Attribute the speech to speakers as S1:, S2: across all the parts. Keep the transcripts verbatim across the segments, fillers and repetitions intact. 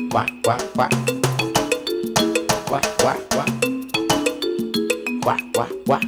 S1: Wah, wah, wah. Wah, wah, wah. Wah, wah, wah.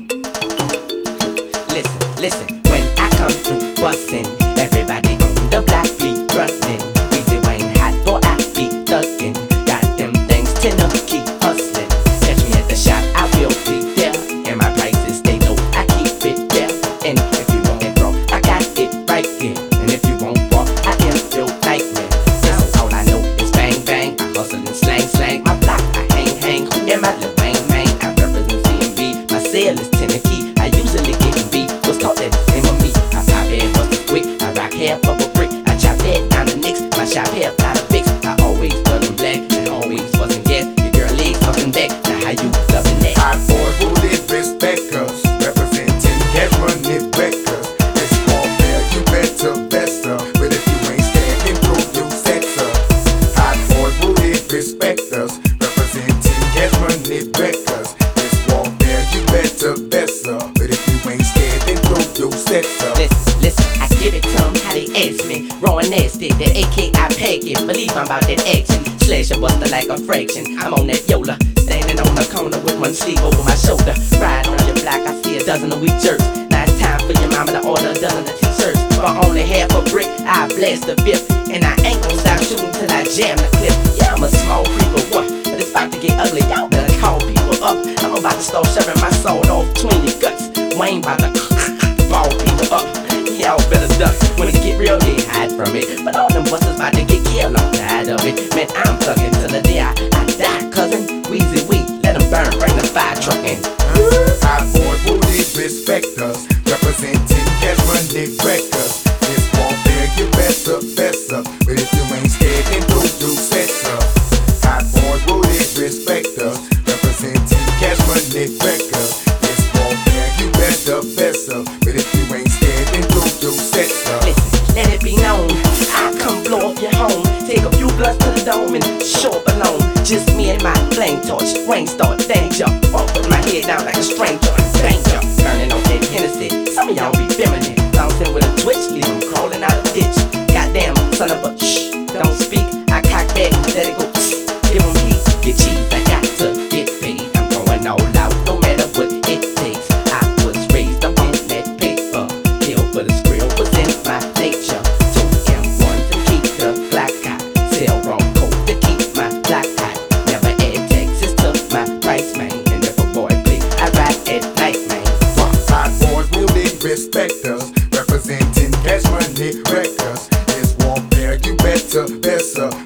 S1: Listen, listen, when I come through bustin', everybody on the block be thrustin'. Weezy Wayne hot or I be thuggin'. Got them things to know, keep hustlin'. Catch me at the shop, I will be there. And my prices stay low, I keep it there. And if you want it raw, I got it right here. And if you want raw, I am your nightmare. Listen, all I know is bang bang, I hustle and slang slang. My block, I hang hang, and my Lil Wayne man, I represent C M B. My sale is ten a key, I usually get B. Was taught that it's him or me. I pop head, bust it quick, I rock half of a brick. I chop head down the nicks, my shop half out of fix. I always love them black, and always wasn't gas. Your girl legs talking back, now how you loving that?
S2: Hot boys who live respect us, representing cash money records. It's warfare, you better best up. But if you ain't scared, then prove you sex up. Hot boys who live respect us, representing cash money records. It's warfare, you better best up. But if you ain't scared, then prove you sex up.
S1: Listen, listen, I give it to them how they ask me. Raw and nasty, that A K I pack it. Believe I'm about that action. Slash a buster like a fraction. I'm on that Yola, standing on the corner with one sleeve over my shoulder. Ride on your block, I see a dozen of weak jerks. Now it's time for your mama to order a dozen of t-shirts. For only half a brick, I blast the fifth. And I ain't gon' stop shooting till I jam the clip. Yeah, I'm a small creeper, what? But it's about to get ugly, y'all better call people up. I'm about to start shoving my soul off between your guts. Wayne about to ball people up. Y'all better duck. When it get real, they hide from it. But all them busters about to get killed on the side of it. Man, I'm thuggin' till the day I, I die, cousin. Weezy we, let them burn, bring the fire truck in.
S2: Hot boys who live respect us, representing cash money records. It's warfare, you better best up. But if you ain't scared, then prove you sex up. Hot boys who live respect us, representing cash money records. It's warfare, you better best up. But if you ain't scared, then prove you sex up.
S1: Listen, let it be known, I come blow up your home. Take a few blunts to the dome and show up alone. Just me and my flame torch, Wayne start danger. Walk with my head down like a stranger. Danger, burning on that Hennessy. Some of y'all be feminine, bouncing with a twitch, leave them crawling out of ditch. Goddamn, son of a shh, don't speak. I cock back, let it go. Give them heat, get cheese. I got to get paid. I'm going all out, no matter what it takes. I was raised up on that paper. Kill for the skrill was in my nature. Two M one to keep the black hot. Sell wrong coat to keep my black hot. Never add taxes to my price, man. And if a boy play, I ride at night, man.
S2: Hot boys will live respect us, representing cash money records. It's warfare, you better best up.